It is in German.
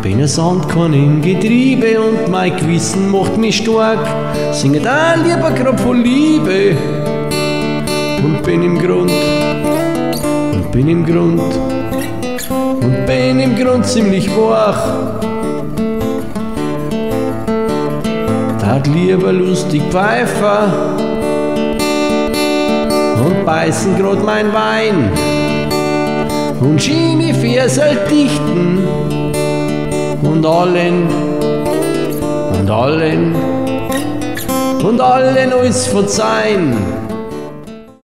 Bin ein Sandkorn im Getriebe und mein Gewissen macht mich stark. Singe da lieber grad von Liebe und bin im Grund ziemlich wach. Tat lieber lustig pfeifen und beißen grad mein Wein und Chini Versal dichten und allen alles verzeihen.